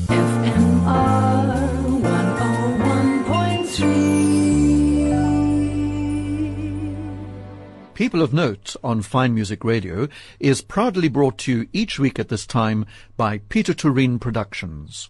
FMR 101.3. People of Note on Fine Music Radio is proudly brought to you each week at this time by Peter Tureen Productions.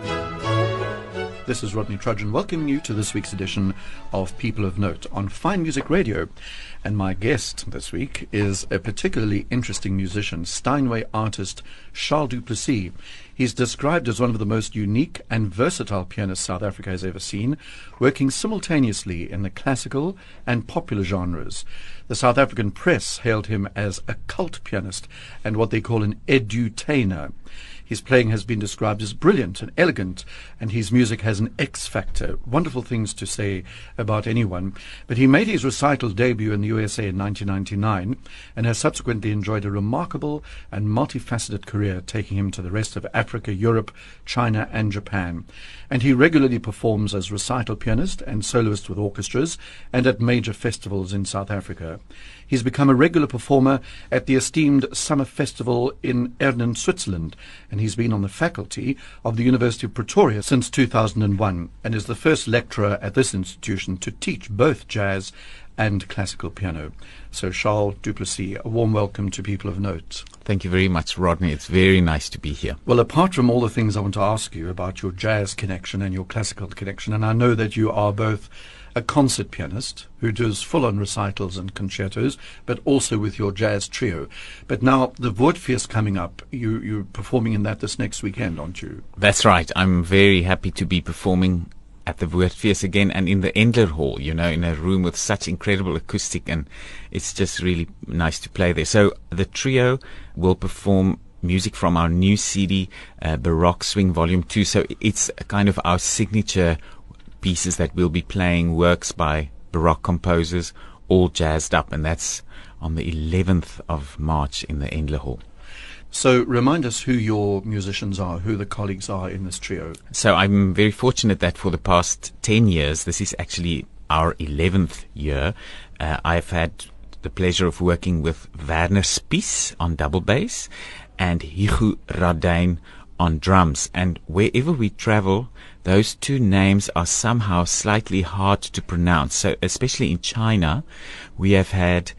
This is Rodney Trudgeon welcoming you to this week's edition of People of Note on Fine Music Radio. And my guest this week is a particularly interesting musician, Steinway artist Charles du Plessis. He's described as one of the most unique and versatile pianists South Africa has ever seen, working simultaneously in the classical and popular genres. The South African press hailed him as a cult pianist and what they call an edutainer. His playing has been described as brilliant and elegant, and his music has an X factor. Wonderful things to say about anyone. But he made his recital debut in the USA in 1999 and has subsequently enjoyed a remarkable and multifaceted career, taking him to the rest of Africa, Europe, China, and Japan. And he regularly performs as recital pianist and soloist with orchestras and at major festivals in South Africa. He's become a regular performer at the esteemed Summer Festival in Erden, Switzerland, and he's been on the faculty of the University of Pretoria since 2001 and is the first lecturer at this institution to teach both jazz and classical piano. So Charles du Plessis, a warm welcome to People of Note. Thank you very much, Rodney. It's very nice to be here. Well, apart from all the things I want to ask you about your jazz connection and your classical connection, and I know that you are both a concert pianist who does full-on recitals and concertos, but also with your jazz trio. But now the Woordfeest coming up, you're performing in that this next weekend, aren't you? That's right. I'm very happy to be performing at the Woordfeest again and in the Endler Hall, you know, in a room with such incredible acoustic, and it's just really nice to play there. So the trio will perform music from our new CD, Baroque Swing Volume 2. So it's kind of our signature pieces that we'll be playing, works by Baroque composers, all jazzed up, and that's on the 11th of March in the Endler Hall. So remind us who your musicians are, who the colleagues are in this trio. So I'm very fortunate that for the past 10 years, this is actually our 11th year, I've had the pleasure of working with Werner Spies on double bass and Hugo Radijn on drums. And wherever we travel, those two names are somehow slightly hard to pronounce. So especially in China, we have had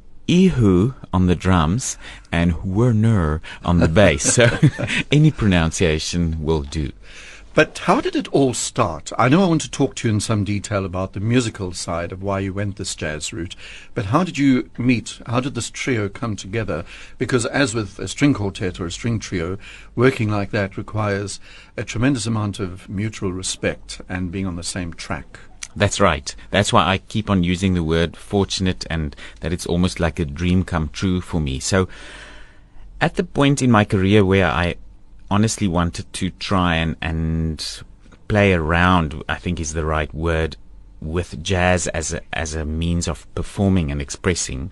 Ihu on the drums and Werner on the bass. So any pronunciation will do. But how did it all start? I know I want to talk to you in some detail about the musical side of why you went this jazz route, but how did you meet? How did this trio come together? Because as with a string quartet or a string trio, working like that requires a tremendous amount of mutual respect and being on the same track. That's right. That's why I keep on using the word fortunate, and that it's almost like a dream come true for me. So at the point in my career where I honestly wanted to try and play around, I think is the right word, with jazz as a means of performing and expressing,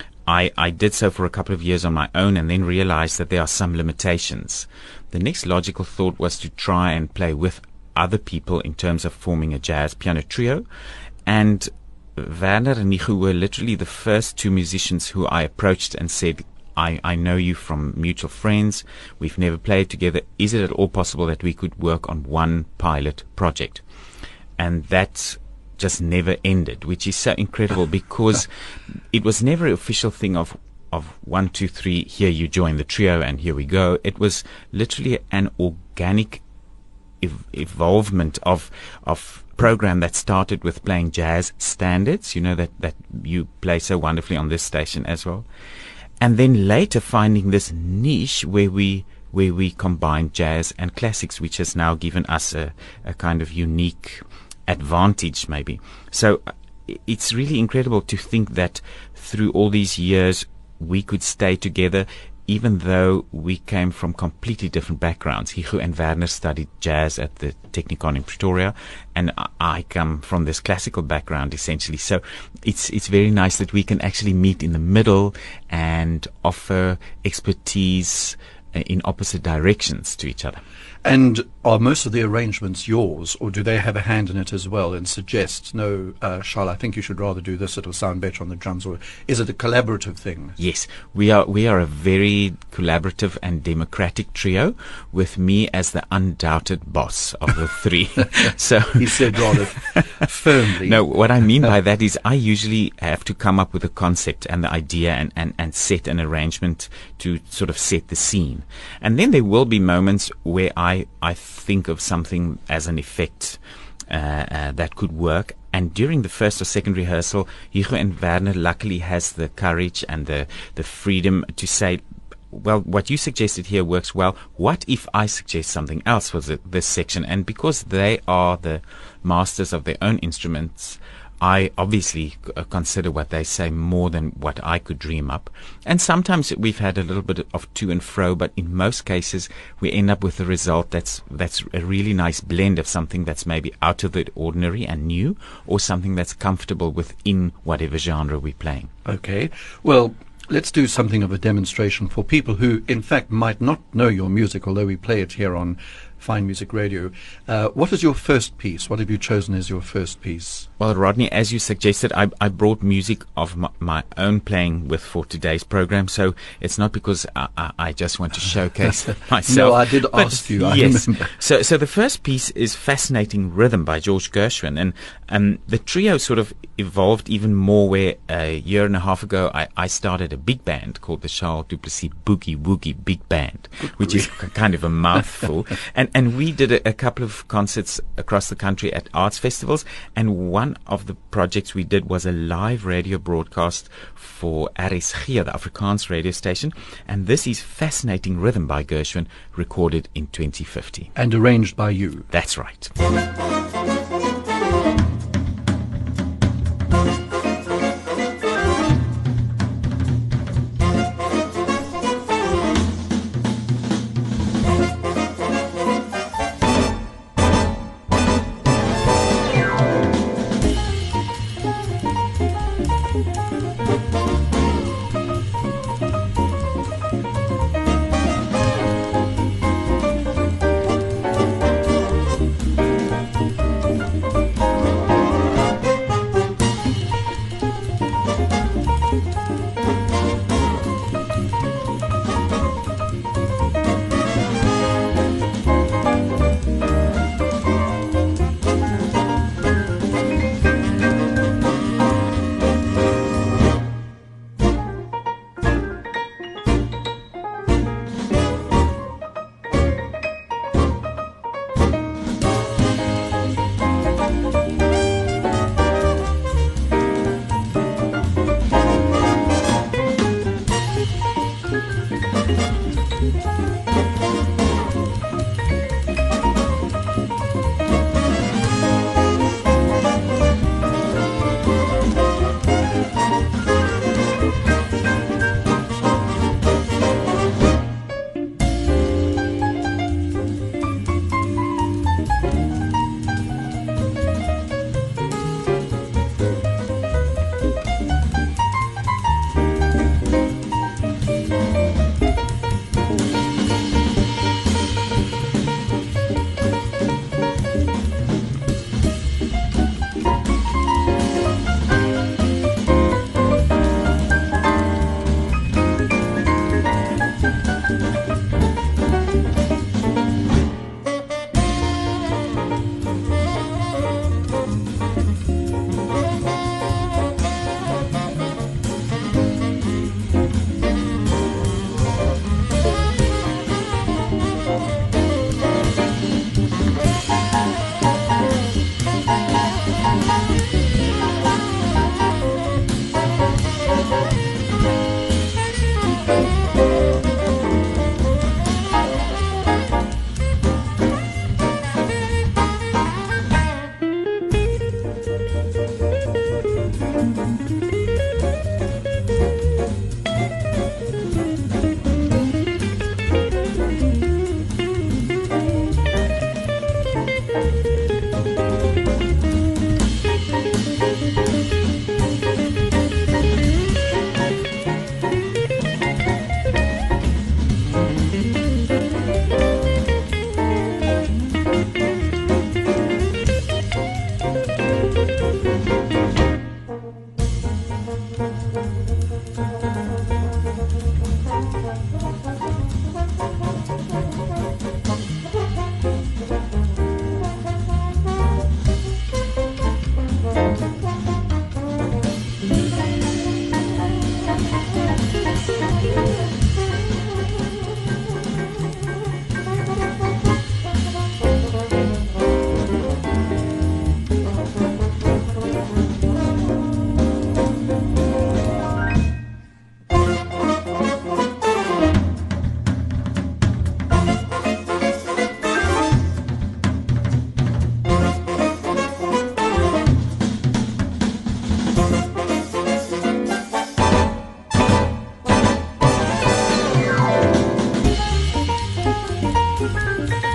I did so for a couple of years on my own and then realized that there are some limitations. The next logical thought was to try and play with other people in terms of forming a jazz piano trio, and Werner and Nico were literally the first two musicians who I approached and said, I know you from mutual friends. We've never played together. Is it at all possible that we could work on one pilot project? And that just never ended, which is so incredible because it was never an official thing of 1, 2, 3, here you join the trio and here we go. It was literally an organic evolvement of program that started with playing jazz standards, you know, that you play so wonderfully on this station as well. And then later finding this niche where we combine jazz and classics, which has now given us a kind of unique advantage, maybe. So it's really incredible to think that through all these years we could stay together, even though we came from completely different backgrounds. Hugo and Werner studied jazz at the Technikon in Pretoria, and I come from this classical background, essentially. So it's very nice that we can actually meet in the middle and offer expertise in opposite directions to each other. And are most of the arrangements yours, or do they have a hand in it as well and suggest, no, Charles, I think you should rather do this, it'll sound better on the drums, or is it a collaborative thing? Yes, we are a very collaborative and democratic trio, with me as the undoubted boss of the three. So he said rather firmly. No, what I mean by that is I usually have to come up with a concept and the idea and set an arrangement to sort of set the scene. And then there will be moments where I think of something as an effect that could work. And during the first or second rehearsal, Hugo and Werner luckily has the courage and the freedom to say, well, what you suggested here works well. What if I suggest something else for this section? And because they are the masters of their own instruments, I obviously consider what they say more than what I could dream up. And sometimes we've had a little bit of to and fro, but in most cases we end up with a result that's a really nice blend of something that's maybe out of the ordinary and new, or something that's comfortable within whatever genre we're playing. Okay. Well, let's do something of a demonstration for people who, in fact, might not know your music, although we play it here on Fine Music Radio. What is your first piece? What have you chosen as your first piece? Well, Rodney, as you suggested, I brought music of my own playing for today's program, so it's not because I just want to showcase myself. No, I did ask you, I remember. So the first piece is Fascinating Rhythm by George Gershwin, and the trio sort of evolved even more, where a year and a half ago I started a big band called the Charles Duplessis Boogie Woogie Big Band, which is kind of a mouthful. And we did a couple of concerts across the country at arts festivals, and one of the projects we did was a live radio broadcast for RSG, the Afrikaans radio station, and this is Fascinating Rhythm by Gershwin, recorded in 2050. And arranged by you. That's right.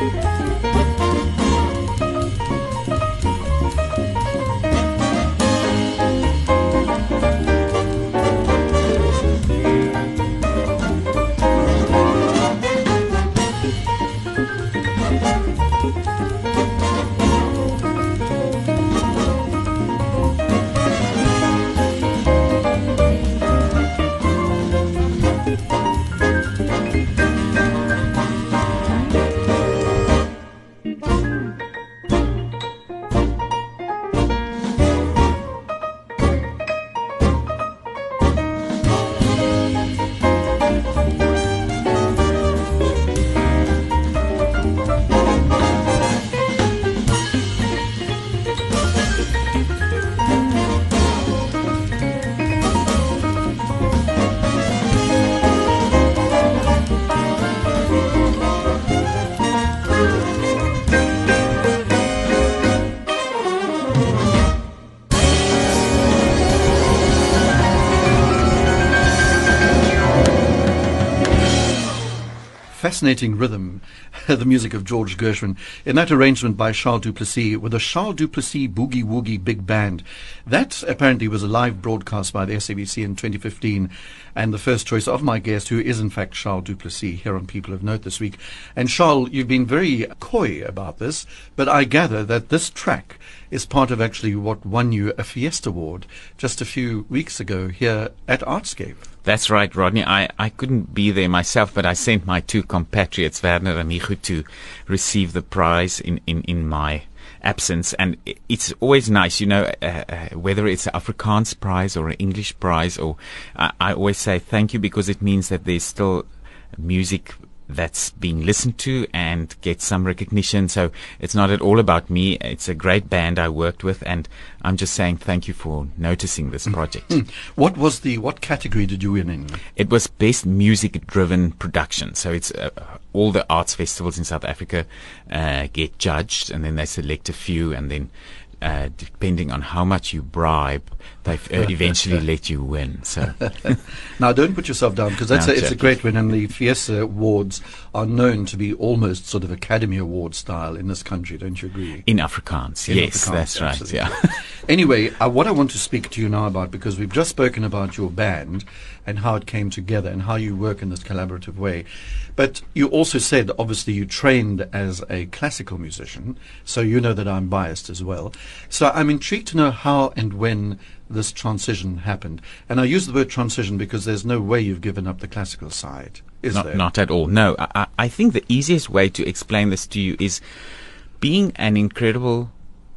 Fascinating rhythm, the music of George Gershwin, in that arrangement by Charles Duplessis with a Charles Duplessis Boogie Woogie Big Band. That apparently was a live broadcast by the SABC in 2015, and the first choice of my guest, who is in fact Charles Duplessis, here on People of Note this week. And Charles, you've been very coy about this, but I gather that this track is part of actually what won you a Fiesta Award just a few weeks ago here at Artscape. That's right, Rodney. I couldn't be there myself, but I sent my two compatriots, Werner and Michu, to receive the prize in my absence. And it's always nice, whether it's an Afrikaans prize or an English prize, or I always say thank you, because it means that there's still music that's being listened to and gets some recognition. So it's not at all about me. It's a great band I worked with, and I'm just saying thank you for noticing this project. What category did you win in? It was Best Music Driven Production. So it's all the arts festivals in South Africa get judged, and then they select a few, and then depending on how much you bribe, they eventually let you win. So now, don't put yourself down, because it's a great win, and the Fiesta Awards are known to be almost sort of Academy Award style in this country. Don't you agree? In Afrikaans, yes, Afrikaans, that's right. Yeah. Anyway, what I want to speak to you now about, because we've just spoken about your band and how it came together and how you work in this collaborative way, but you also said, obviously, you trained as a classical musician, so you know that I'm biased as well. So I'm intrigued to know how and when this transition happened. And I use the word transition because there's no way you've given up the classical side, is there? Not at all. No. I think the easiest way to explain this to you is being an incredible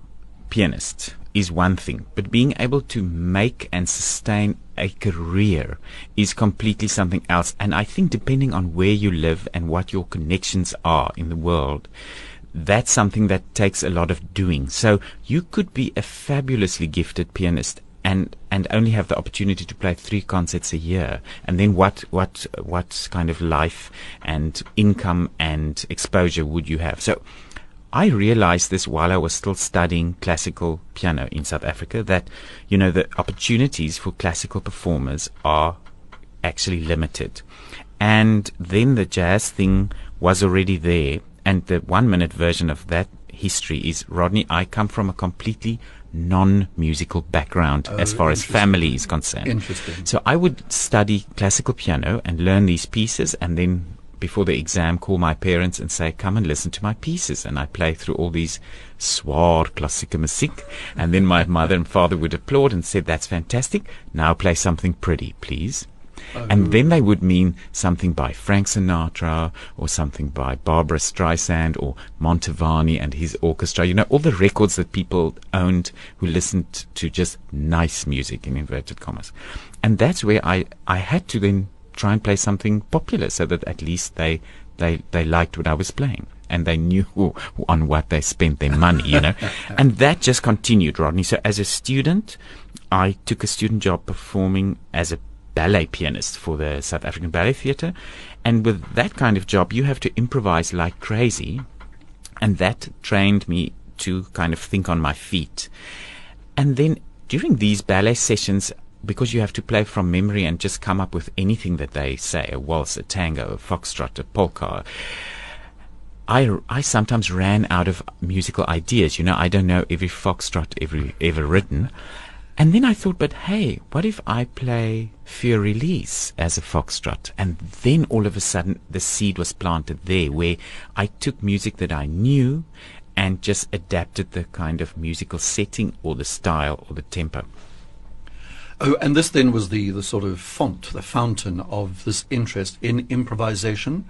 pianist is one thing, but being able to make and sustain a career is completely something else. And I think depending on where you live and what your connections are in the world, that's something that takes a lot of doing. So you could be a fabulously gifted pianist and only have the opportunity to play 3 concerts a year. And then what kind of life and income and exposure would you have? So I realized this while I was still studying classical piano in South Africa, that, the opportunities for classical performers are actually limited. And then the jazz thing was already there. And the 1-minute version of that history is, Rodney, I come from a completely non-musical background as far as family is concerned. Interesting. So I would study classical piano and learn these pieces, and then before the exam call my parents and say, come and listen to my pieces. And I play through all these zwaar klassieke musiek. And then my mother and father would applaud and said, that's fantastic. Now play something pretty, please. And then they would mean something by Frank Sinatra or something by Barbara Streisand or Montevani and his orchestra. All the records that people owned who listened to just nice music, in inverted commas. And that's where I had to then try and play something popular so that at least they liked what I was playing. And they knew on what they spent their money, And that just continued, Rodney. So as a student, I took a student job performing as a ballet pianist for the South African Ballet Theatre. And with that kind of job, you have to improvise like crazy. And that trained me to kind of think on my feet. And then during these ballet sessions, because you have to play from memory and just come up with anything that they say, a waltz, a tango, a foxtrot, a polka, I sometimes ran out of musical ideas. I don't know every foxtrot ever written. And then I thought, but hey, what if I play Fur-Elise as a foxtrot? And then all of a sudden the seed was planted there, where I took music that I knew and just adapted the kind of musical setting or the style or the tempo. Oh, and this then was the sort of font, the fountain of this interest in improvisation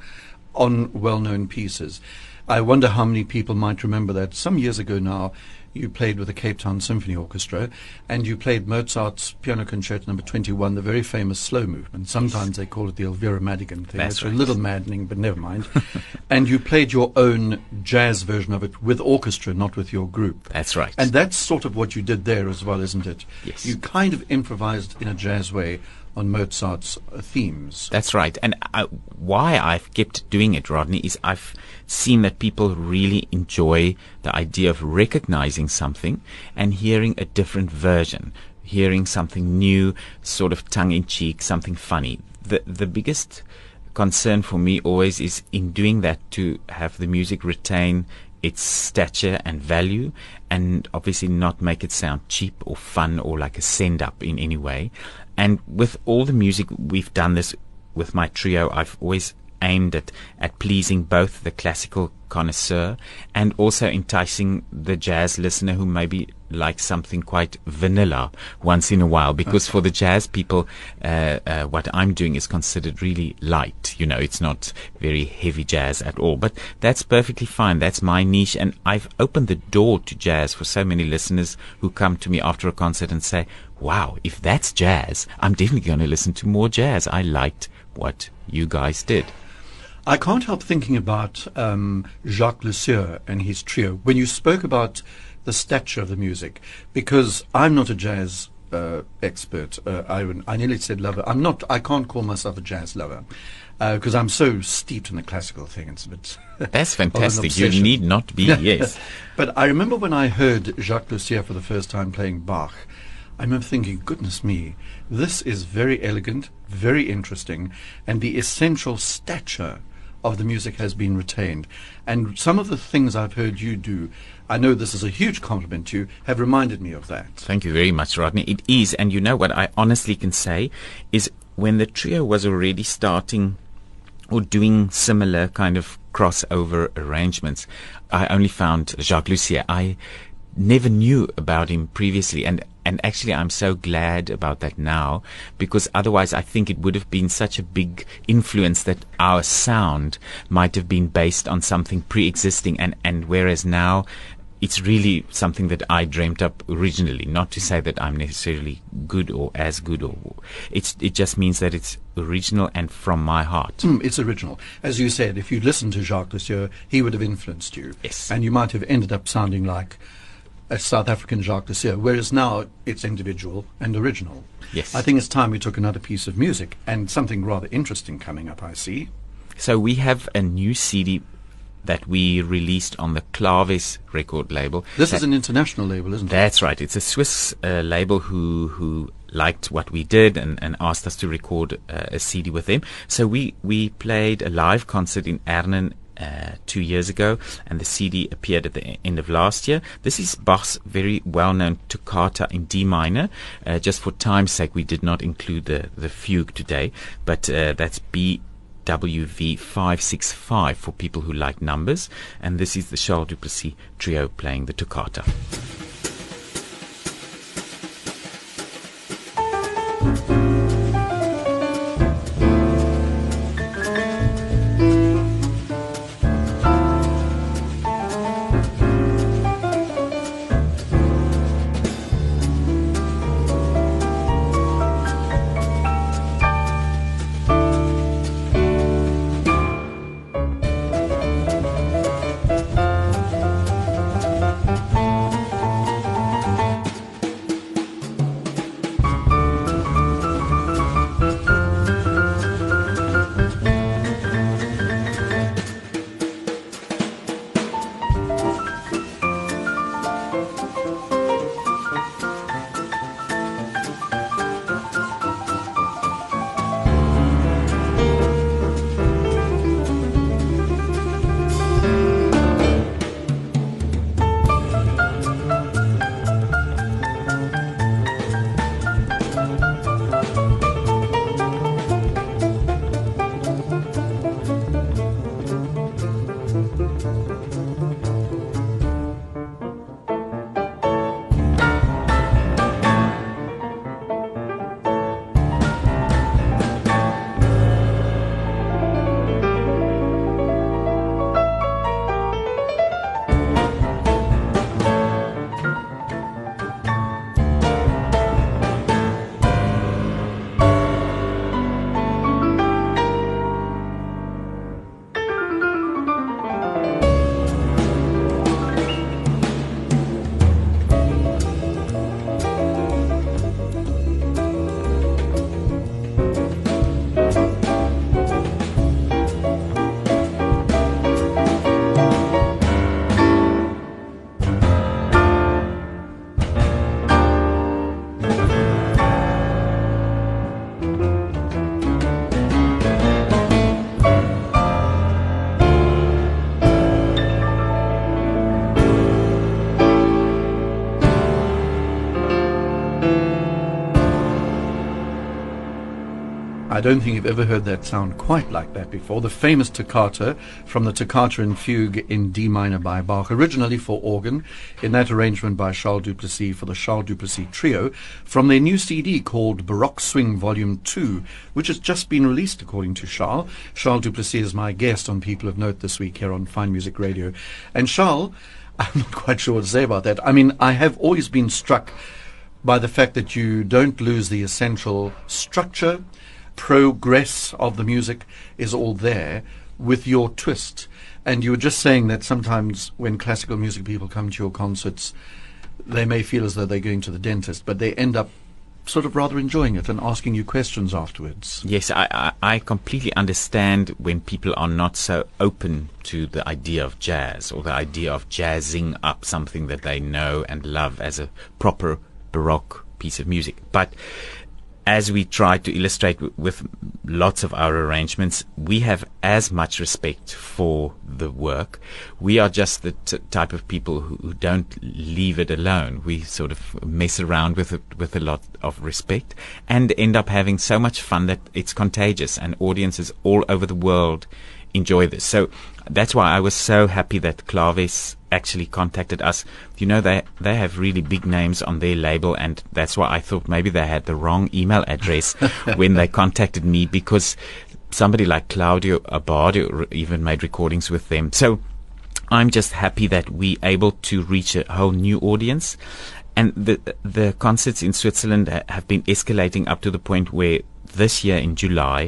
on well-known pieces. I wonder how many people might remember that some years ago now you played with the Cape Town Symphony Orchestra and you played Mozart's Piano Concerto No. 21, the very famous slow movement. Sometimes they call it the Elvira Madigan thing. That's it's right. a little maddening, but never mind. And you played your own jazz version of it with orchestra, not with your group. That's right. And that's sort of what you did there as well, isn't it? Yes. You kind of improvised in a jazz way on Mozart's themes. That's right. And why I've kept doing it, Rodney, is I've seen that people really enjoy the idea of recognizing something and hearing a different version, hearing something new, sort of tongue-in-cheek, something funny. The biggest concern for me always is in doing that to have the music retain its stature and value, and obviously not make it sound cheap or fun or like a send-up in any way. And with all the music we've done this with my trio, I've always aimed at pleasing both the classical connoisseur and also enticing the jazz listener who maybe likes something quite vanilla once in a while, because for the jazz people, what I'm doing is considered really light. It's not very heavy jazz at all, but that's perfectly fine. That's my niche, and I've opened the door to jazz for so many listeners who come to me after a concert and say, wow, if that's jazz, I'm definitely going to listen to more jazz. I liked what you guys did. I can't help thinking about Jacques Lussier and his trio when you spoke about the stature of the music, because I'm not a jazz expert. I nearly said lover. I can't call myself a jazz lover because I'm so steeped in the classical thing. It's a bit That's fantastic. You need not be, yes. But I remember when I heard Jacques Lussier for the first time playing Bach, I remember thinking, goodness me, this is very elegant, very interesting, and the essential stature of the music has been retained. And some of the things I've heard you do, I know this is a huge compliment to you, have reminded me of that. Thank you very much, Rodney. It is, and you know what I honestly can say is when the trio was already starting or doing similar kind of crossover arrangements, I only found Jacques Lussier. I never knew about him previously, and actually I'm so glad about that now, because otherwise I think it would have been such a big influence that our sound might have been based on something pre-existing, and whereas now it's really something that I dreamt up originally. Not to say that I'm necessarily good or as good, or it just means that it's original and from my heart. It's original. As you said, if you listened to Jacques Lussier, he would have influenced you. Yes. And you might have ended up sounding like a South African Jacques Lussier, whereas now it's individual and original. Yes. I think it's time we took another piece of music, and something rather interesting coming up, I see. So we have a new CD that we released on the Claves record label. This is an international label, isn't it? That's right. It's a Swiss label who liked what we did and asked us to record a CD with them. So we played a live concert in Arnhem 2 years ago, and the CD appeared at the end of last year. This is Bach's very well-known Toccata in D minor. Just for time's sake, we did not include the fugue today, but that's BWV 565 for people who like numbers, and this is the Charles Duplessis Trio playing the Toccata. I don't think you've ever heard that sound quite like that before. The famous toccata from the Toccata and Fugue in D minor by Bach, originally for organ, in that arrangement by Charles Duplessis for the Charles Duplessis Trio, from their new CD called Baroque Swing Volume 2, which has just been released according to Charles. Charles Duplessis is my guest on People of Note this week here on Fine Music Radio. And Charles, I'm not quite sure what to say about that. I mean, I have always been struck by the fact that you don't lose the essential structure, progress of the music is all there with your twist. And you were just saying that sometimes when classical music people come to your concerts, they may feel as though they're going to the dentist, but they end up sort of rather enjoying it and asking you questions afterwards. Yes, I completely understand when people are not so open to the idea of jazz or the idea of jazzing up something that they know and love as a proper Baroque piece of music. But as we try to illustrate with lots of our arrangements, we have as much respect for the work. We are just the type of people who don't leave it alone. We sort of mess around with it with a lot of respect and end up having so much fun that it's contagious, and audiences all over the world enjoy this. So that's why I was so happy that Claves actually contacted us. You know, they have really big names on their label, and that's why I thought maybe they had the wrong email address when they contacted me, because somebody like Claudio Abbado even made recordings with them. So I'm just happy that we're able to reach a whole new audience. And the concerts in Switzerland have been escalating up to the point where this year in July,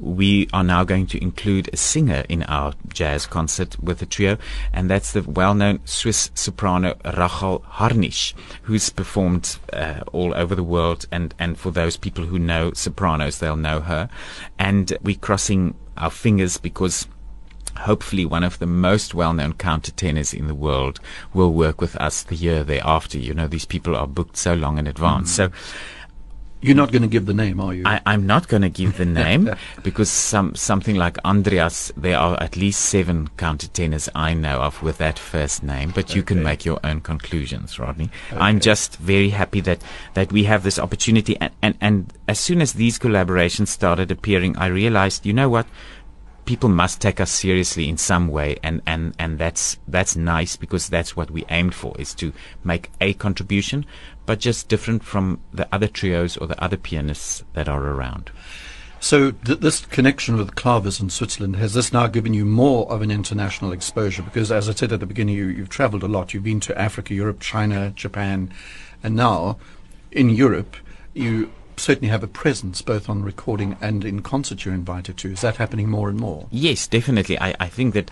we are now going to include a singer in our jazz concert with the trio, and that's the well-known Swiss soprano Rachel Harnisch, who's performed all over the world, and for those people who know sopranos, they'll know her. And we're crossing our fingers because hopefully one of the most well-known countertenors in the world will work with us the year thereafter. You know, these people are booked so long in advance. So you're not going to give the name, are you? I'm not going to give the name because something like Andreas, there are at least 7 countertenors I know of with that first name, but you can make your own conclusions, Rodney. Okay. I'm just very happy that we have this opportunity. And as soon as these collaborations started appearing, I realized, you know what? People must take us seriously in some way, and that's nice, because that's what we aimed for, is to make a contribution, but just different from the other trios or the other pianists that are around. So this connection with Claves in Switzerland, has this now given you more of an international exposure? Because as I said at the beginning, you've traveled a lot. You've been to Africa, Europe, China, Japan, and now in Europe you certainly have a presence both on recording and in concert you're invited to. Is that happening more and more? Yes, definitely. I think that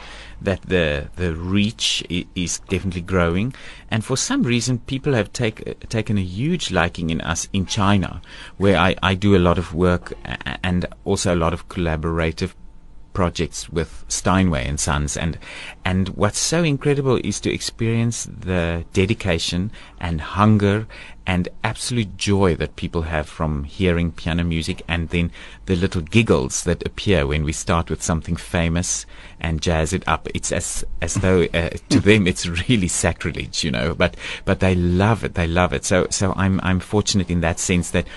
the reach is definitely growing, and for some reason people have taken a huge liking in us in China, where I do a lot of work and also a lot of collaborative projects with Steinway and Sons, and what's so incredible is to experience the dedication and hunger and absolute joy that people have from hearing piano music, and then the little giggles that appear when we start with something famous and jazz it up. It's as though to them it's really sacrilege, you know, but they love it. So I'm fortunate in that sense that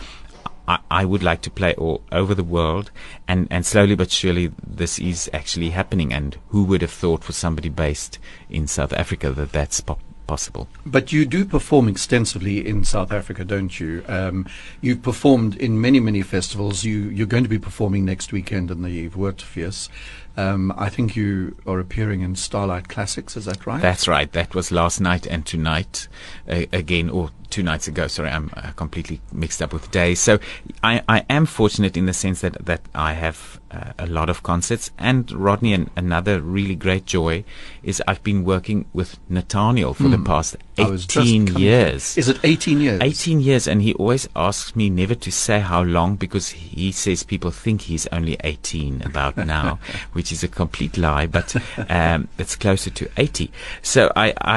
I would like to play all over the world, and slowly but surely this is actually happening. And who would have thought for somebody based in South Africa that that's possible? But you do perform extensively in South Africa, don't you? You've performed in many festivals. You're going to be performing next weekend in the Woordfees. I think you are appearing in Starlight Classics, is that right? That's right. That was last night and tonight again, or 2 nights ago. Sorry, I'm completely mixed up with days. So I am fortunate in the sense that I have a lot of concerts. And Rodney, another really great joy is I've been working with Nathaniel for the past 18 years. Is it 18 years? 18 years, and he always asks me never to say how long, because he says people think he's only 18 about now, which is a complete lie, but it's closer to 80. So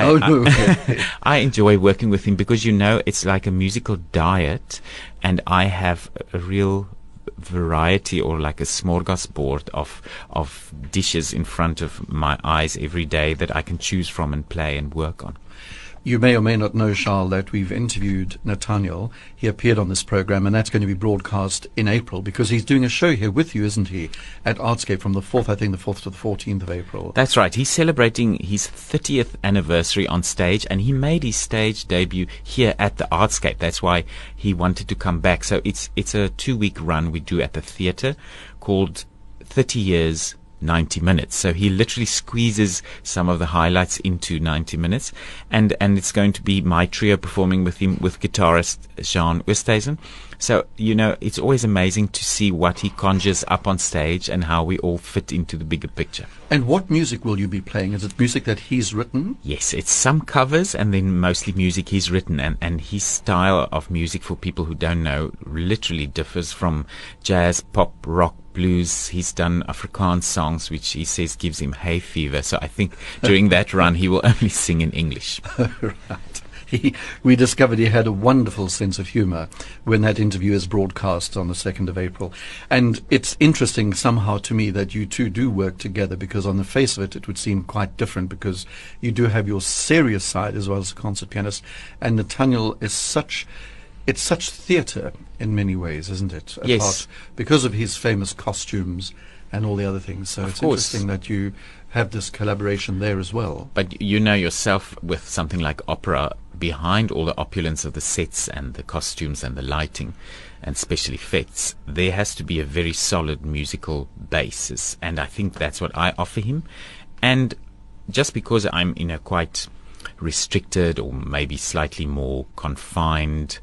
I enjoy working with him because, you know, it's like a musical diet, and I have a real variety, or like a smorgasbord of dishes in front of my eyes every day that I can choose from and play and work on. You may or may not know, Charles, that we've interviewed Nathaniel. He appeared on this program, and that's going to be broadcast in April because he's doing a show here with you, isn't he, at Artscape from the 4th, I think, the 4th to the 14th of April. That's right. He's celebrating his 30th anniversary on stage, and he made his stage debut here at the Artscape. That's why he wanted to come back. So it's a 2-week run we do at the theatre called 30 Years, 90 minutes. So he literally squeezes some of the highlights into 90 minutes. And it's going to be my trio performing with him, with guitarist Jean Oosthuizen. So, it's always amazing to see what he conjures up on stage and how we all fit into the bigger picture. And what music will you be playing? Is it music that he's written? Yes, it's some covers and then mostly music he's written. And his style of music, for people who don't know, literally differs from jazz, pop, rock, blues. He's done Afrikaans songs, which he says gives him hay fever. So I think during that run, he will only sing in English. Right. We discovered he had a wonderful sense of humour when that interview is broadcast on the 2nd of April. And it's interesting somehow to me that you two do work together, because on the face of it, it would seem quite different, because you do have your serious side as well as a concert pianist. And Nathaniel is such theatre in many ways, isn't it? Yes. Because of his famous costumes and all the other things. So it's interesting that you have this collaboration there as well. But you know yourself, with something like opera, behind all the opulence of the sets and the costumes and the lighting and special effects, there has to be a very solid musical basis. And I think that's what I offer him. And just because I'm in a quite restricted or maybe slightly more confined,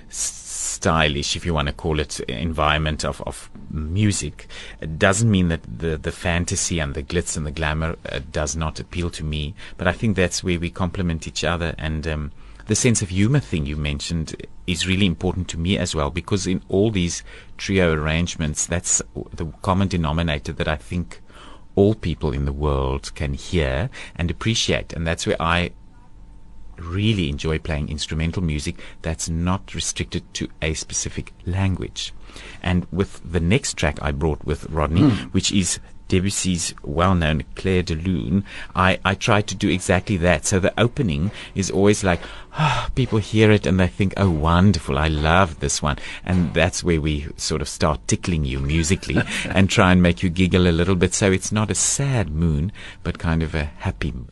stylish, if you want to call it, environment of music, it doesn't mean that the fantasy and the glitz and the glamour does not appeal to me. But I think that's where we complement each other. And the sense of humor thing you mentioned is really important to me as well, because in all these trio arrangements, that's the common denominator that I think all people in the world can hear and appreciate. And that's where I really enjoy playing instrumental music that's not restricted to a specific language. And with the next track I brought with Rodney, which is Debussy's well-known Clair de Lune, I tried to do exactly that. So the opening is always like, people hear it and they think, oh, wonderful, I love this one. And that's where we sort of start tickling you musically and try and make you giggle a little bit. So it's not a sad moon, but kind of a happy moon.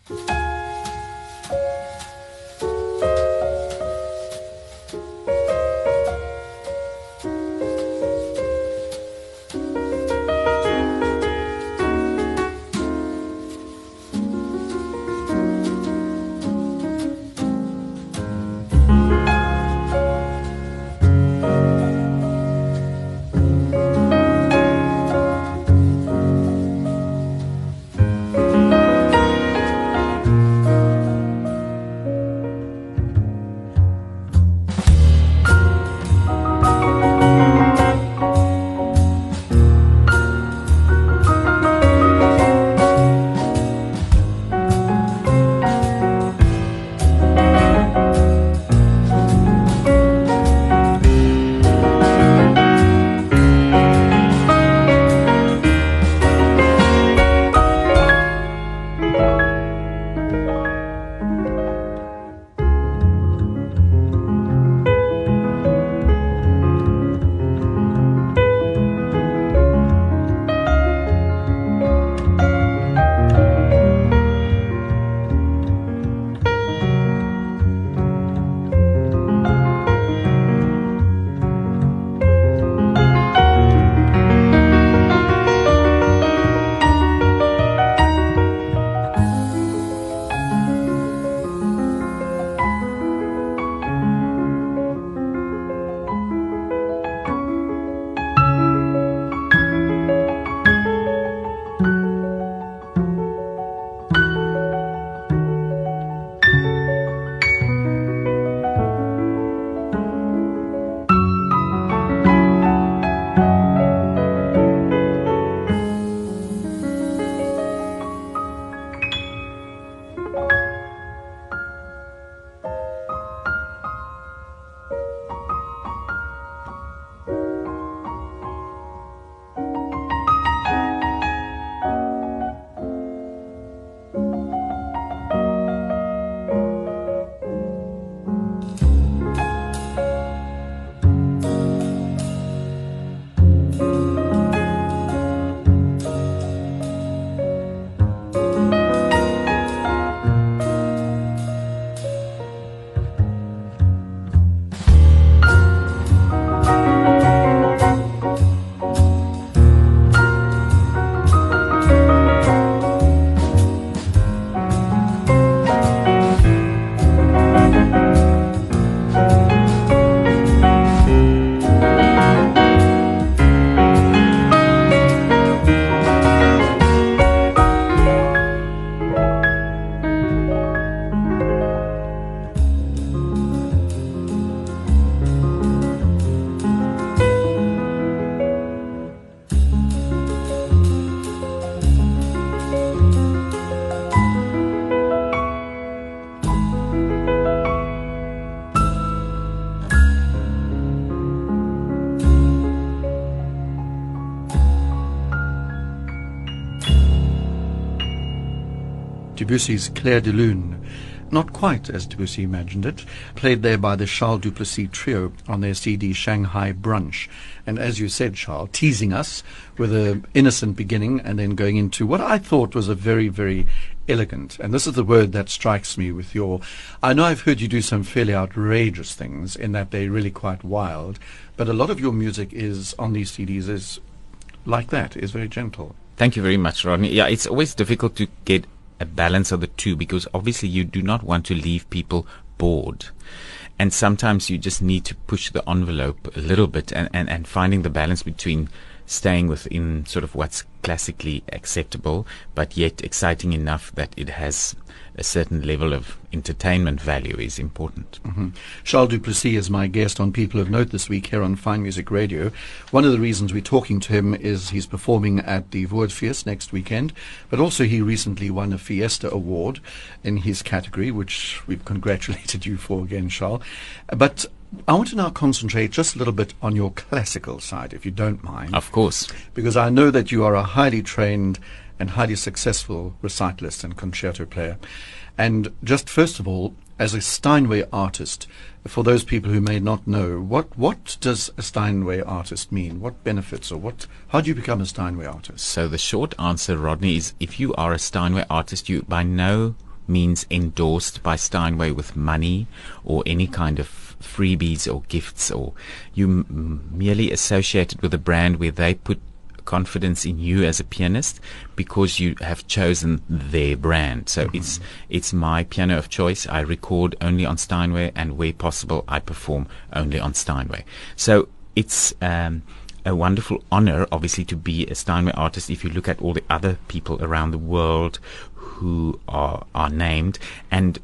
Debussy's Clair de Lune. Not quite as Debussy imagined it, played there by the Charles Duplessis Trio on their CD Shanghai Brunch. And as you said, Charles, teasing us with an innocent beginning and then going into what I thought was a very, very elegant, and this is the word that strikes me with your, I know I've heard you do some fairly outrageous things in that they're really quite wild, but a lot of your music is on these CDs is like that, is very gentle. Thank you very much, Rodney. Yeah, it's always difficult to get a balance of the two because obviously you do not want to leave people bored. And sometimes you just need to push the envelope a little bit and finding the balance between staying within sort of what's classically acceptable, but yet exciting enough that it has a certain level of entertainment value is important. Mm-hmm. Charles Duplessis is my guest on People of Note this week here on Fine Music Radio. One of the reasons we're talking to him is he's performing at the Woordfeest next weekend, but also he recently won a Fiesta Award in his category, which we've congratulated you for again, Charles. But I want to now concentrate just a little bit on your classical side, if you don't mind. Of course. Because I know that you are a highly trained and highly successful recitalist and concerto player. And just first of all, as a Steinway artist, for those people who may not know, what does a Steinway artist mean? What benefits or how do you become a Steinway artist? So the short answer, Rodney, is if you are a Steinway artist, you by no means endorsed by Steinway with money or any kind of freebies or gifts, or you merely associated with a brand where they put confidence in you as a pianist because you have chosen their brand. So it's my piano of choice. I record only on Steinway, and where possible I perform only on Steinway. So it's a wonderful honor, obviously, to be a Steinway artist if you look at all the other people around the world who are named. And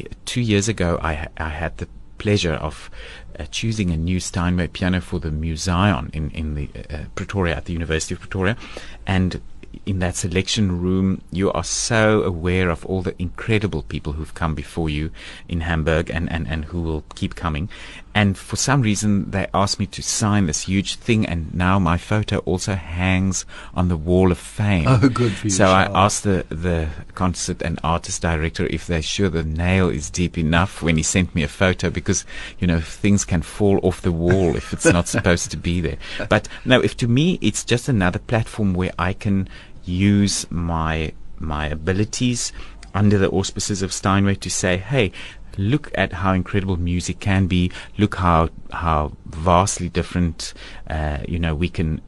2 years ago I had the pleasure of choosing a new Steinway piano for the Museum in the Pretoria, at the University of Pretoria. And in that selection room, you are so aware of all the incredible people who've come before you in Hamburg and who will keep coming. And for some reason, they asked me to sign this huge thing, and now my photo also hangs on the Wall of Fame. Oh, good for you, So Charles. I asked the concert and artist director if they're sure the nail is deep enough when he sent me a photo, because, you know, things can fall off the wall if it's not supposed to be there. But no, if to me, it's just another platform where I can use my abilities under the auspices of Steinway to say, hey, look at how incredible music can be. Look how vastly different, we can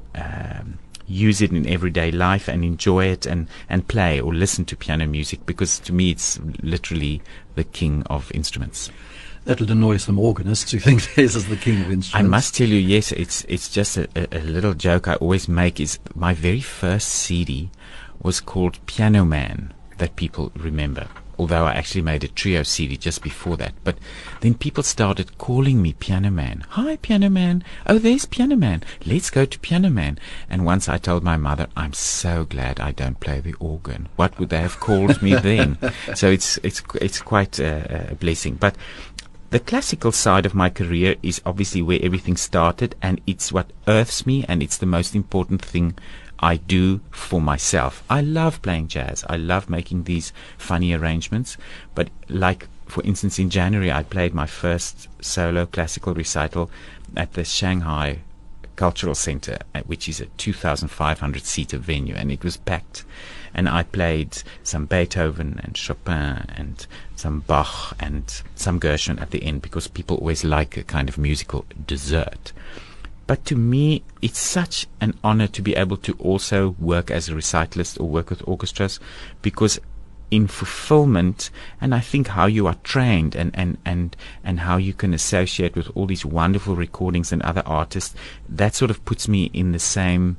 use it in everyday life and enjoy it and play or listen to piano music, because to me it's literally the king of instruments. That'll annoy some organists who think this is the king of instruments. I must tell you, yes, it's just a little joke I always make, is my very first CD was called Piano Man, that people remember, although I actually made a trio CD just before that. But then people started calling me Piano Man. Hi, Piano Man. Oh, there's Piano Man. Let's go to Piano Man. And once I told my mother, I'm so glad I don't play the organ. What would they have called me then? So it's quite a blessing. But the classical side of my career is obviously where everything started, and it's what earths me, and it's the most important thing I do for myself. I love playing jazz. I love making these funny arrangements. But like, for instance, in January, I played my first solo classical recital at the Shanghai Cultural Center, which is a 2,500-seater venue, and it was packed. And I played some Beethoven and Chopin and some Bach and some Gershwin at the end, because people always like a kind of musical dessert. But to me, it's such an honor to be able to also work as a recitalist or work with orchestras, because in fulfillment, and I think how you are trained and how you can associate with all these wonderful recordings and other artists, that sort of puts me in the same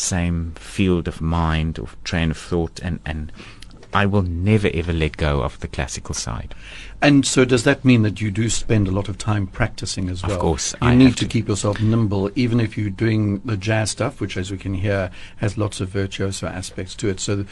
field of mind, of train of thought, and I will never ever let go of the classical side. And so does that mean that you do spend a lot of time practicing as well? Of course. You need to keep yourself nimble, even if you're doing the jazz stuff, which, as we can hear, has lots of virtuoso aspects to it. So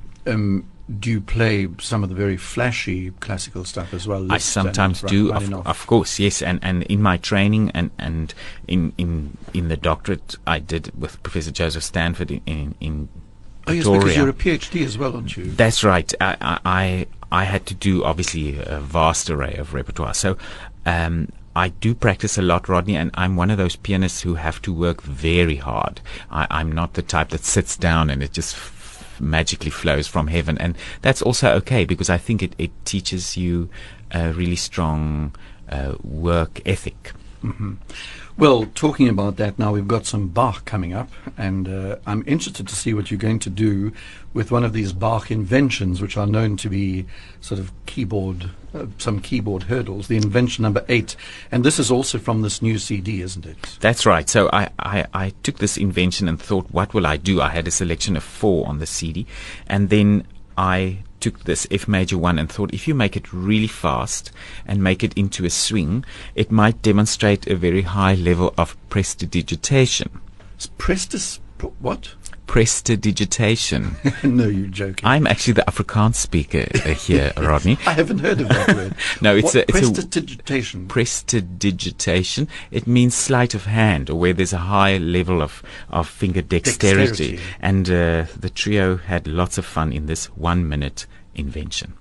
do you play some of the very flashy classical stuff as well? I sometimes do, of course, yes. And in my training and in the doctorate I did with Professor Joseph Stanford in Oh, yes, because you're a PhD as well, aren't you? That's right. I had to do, obviously, a vast array of repertoire. So I do practice a lot, Rodney, and I'm one of those pianists who have to work very hard. I'm not the type that sits down and it just magically flows from heaven. And that's also okay, because I think it teaches you a really strong work ethic. Mm-hmm. Well, talking about that now, we've got some Bach coming up, and I'm interested to see what you're going to do with one of these Bach inventions, which are known to be sort of some keyboard hurdles, the invention number 8. And this is also from this new CD, isn't it? That's right. So I took this invention and thought, what will I do? I had a selection of 4 on the CD, and then I took this F major 1 and thought, if you make it really fast and make it into a swing, it might demonstrate a very high level of prestidigitation. What? Prestidigitation. No, you're joking. I'm actually the Afrikaans speaker here, Rodney. I haven't heard of that word. No, it's prestidigitation. Prestidigitation. It means sleight of hand, or where there's a high level of finger dexterity. And the trio had lots of fun in this 1-minute invention.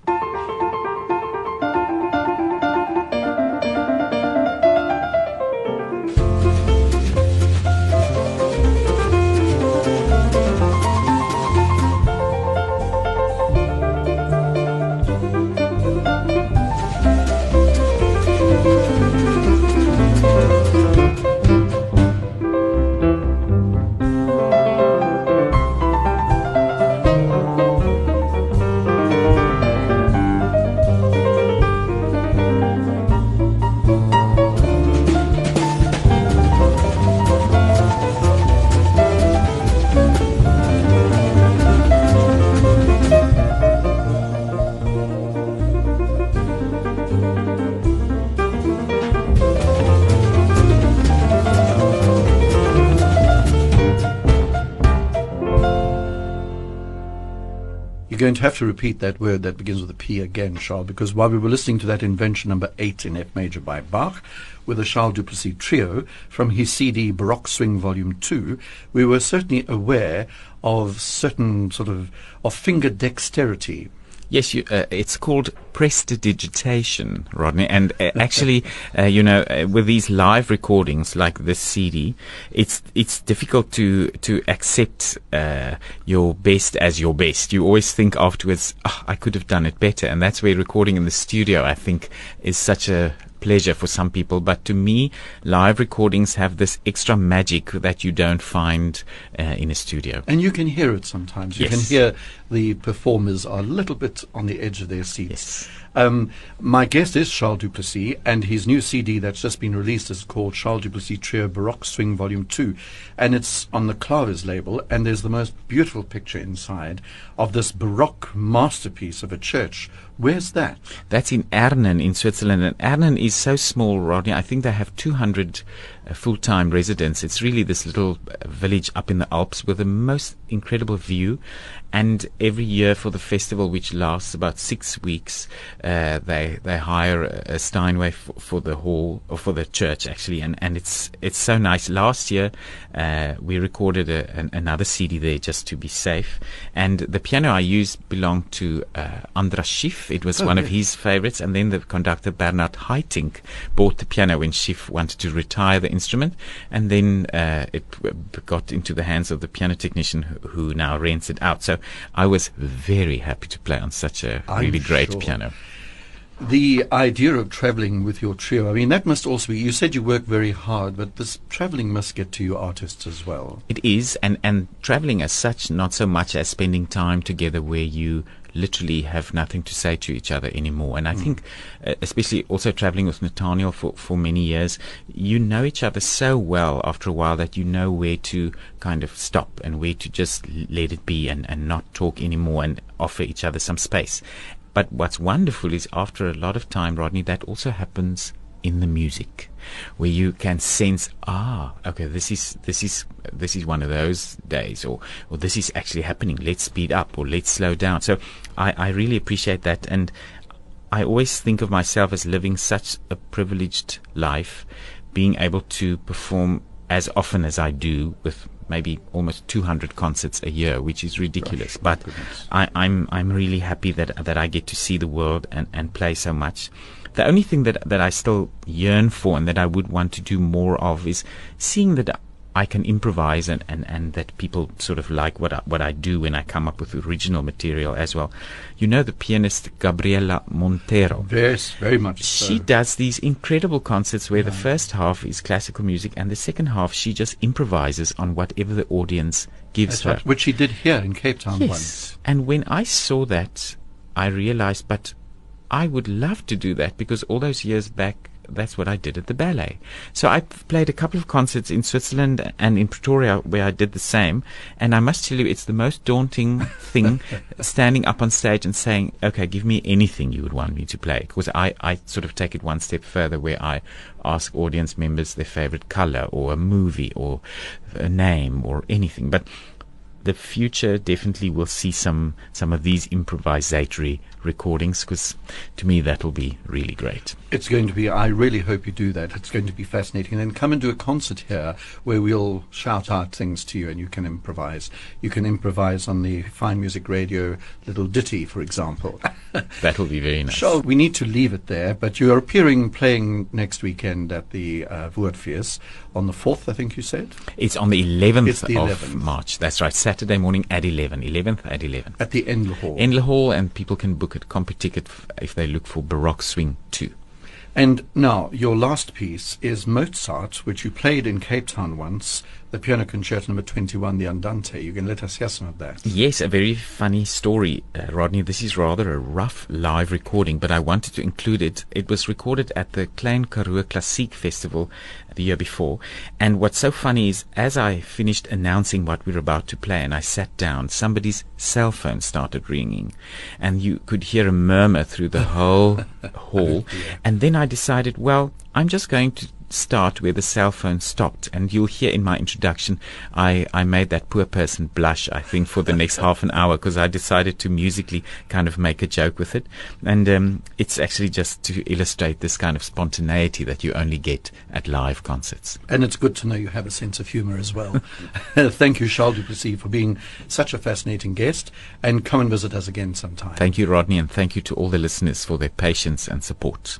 You're going to have to repeat that word that begins with a P again, Charles, because while we were listening to that invention number 8 in F major by Bach with the Charles Duplessis Trio from his CD Baroque Swing Volume 2, we were certainly aware of certain sort of finger dexterity. Yes, it's called prestidigitation, Rodney. And actually, with these live recordings like this CD, it's difficult to accept your best as your best. You always think afterwards, I could have done it better. And that's where recording in the studio, I think, is such a pleasure for some people. But to me, live recordings have this extra magic that you don't find in a studio. And you can hear it sometimes. You can hear the performers are a little bit on the edge of their seats. Yes. My guest is Charles Duplessis, and his new CD that's just been released is called Charles Duplessis Trio Baroque Swing Volume 2. And it's on the Clavis label, and there's the most beautiful picture inside of this Baroque masterpiece of a church. Where's that? That's in Ernen in Switzerland. And Ernen is so small, Rodney. I think they have 200 full-time residents. It's really this little village up in the Alps with the most incredible view. And every year for the festival, which lasts about 6 weeks, they hire a Steinway for the hall, or for the church actually, and it's so nice. Last year we recorded another CD there just to be safe, and the piano I used belonged to Andras Schiff. It was one of his favorites, and then the conductor Bernhard Haitink bought the piano when Schiff wanted to retire the instrument, and then it got into the hands of the piano technician who now rents it out. So I was very happy to play on such a really great piano. The idea of traveling with your trio, I mean, that must also be, you said you work very hard, but this traveling must get to you artists as well. It is, and traveling as such, not so much as spending time together where you literally have nothing to say to each other anymore. And I think, especially also traveling with Nathaniel for many years, you know each other so well after a while that you know where to kind of stop and where to just let it be and not talk anymore and offer each other some space. But what's wonderful is after a lot of time, Rodney, that also happens in the music, where you can sense, okay, this is one of those days, or this is actually happening. Let's speed up, or let's slow down. So I really appreciate that, and I always think of myself as living such a privileged life, being able to perform as often as I do with maybe almost 200 concerts a year, which is ridiculous. But I'm really happy that I get to see the world and play so much. The only thing that I still yearn for and that I would want to do more of is seeing that I can improvise and that people sort of like what I do when I come up with original material as well. You know the pianist Gabriela Montero? Yes, very much so. She does these incredible concerts where the first half is classical music and the second half she just improvises on whatever the audience gives her. Which she did here in Cape Town Yes. once. And when I saw that, I realized, but I would love to do that because all those years back, that's what I did at the ballet. So I played a couple of concerts in Switzerland and in Pretoria where I did the same. And I must tell you, it's the most daunting thing standing up on stage and saying, okay, give me anything you would want me to play. Because I sort of take it one step further where I ask audience members their favorite color or a movie or a name or anything. But the future definitely will see some of these improvisatory recordings, because to me that will be really great. It's going to be, I really hope you do that. It's going to be fascinating. And then come and do a concert here where we'll shout out things to you and you can improvise. You can improvise on the Fine Music Radio little ditty, for example. That will be very nice. Charles, we need to leave it there, but you are playing next weekend at the Woordfees on the 4th, I think you said? It's on the 11th It's the of 11th. March. That's right. Saturday morning at 11. 11th at 11. At the Endler Hall. Endler Hall, and people can book at CompuTicket if they look for Baroque Swing 2. And now, your last piece is Mozart, which you played in Cape Town once, the Piano Concerto number 21, the Andante. You can let us hear some of that. Yes, a very funny story, Rodney. This is rather a rough live recording, but I wanted to include it. It was recorded at the Klein Karoo Klassiek Festival the year before. And what's so funny is, as I finished announcing what we were about to play and I sat down, somebody's cell phone started ringing. And you could hear a murmur through the whole hall. And then I decided, well, I'm just going to start where the cell phone stopped, and you'll hear in my introduction I made that poor person blush, I think, for the next half an hour, because I decided to musically kind of make a joke with it. And it's actually just to illustrate this kind of spontaneity that you only get at live concerts. And it's good to know you have a sense of humor as well. Thank you, Charles du Plessis, for being such a fascinating guest, and come and visit us again sometime. Thank you, Rodney, and thank you to all the listeners for their patience and support.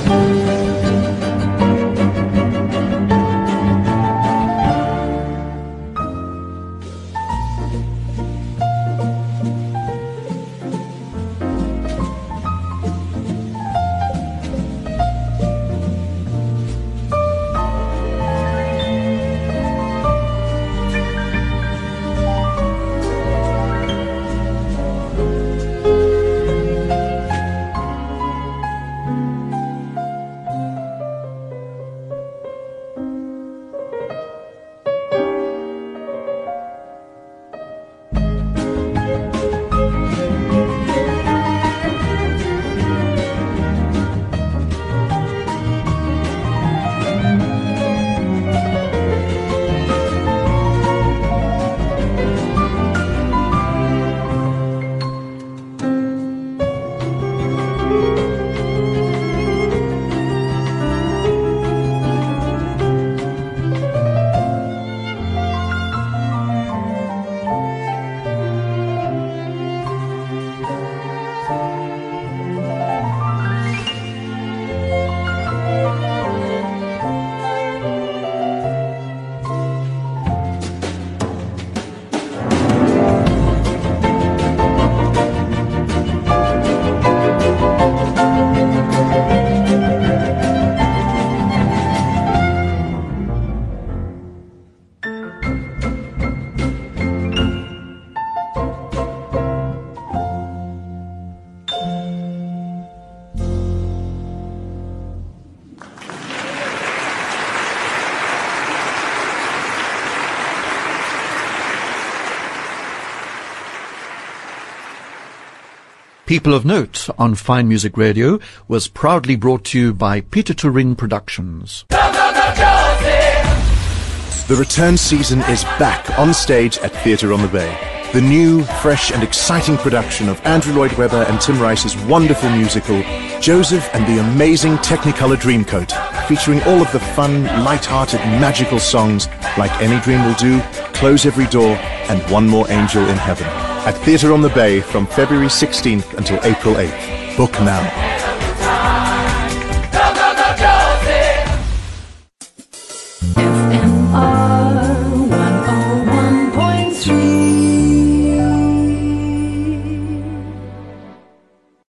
People of Note on Fine Music Radio was proudly brought to you by Peter Turin Productions. The return season is back on stage at Theatre on the Bay. The new, fresh and exciting production of Andrew Lloyd Webber and Tim Rice's wonderful musical, Joseph and the Amazing Technicolor Dreamcoat, featuring all of the fun, light-hearted, magical songs like Any Dream Will Do, Close Every Door and One More Angel in Heaven. At Theatre on the Bay from February 16th until April 8th. Book now.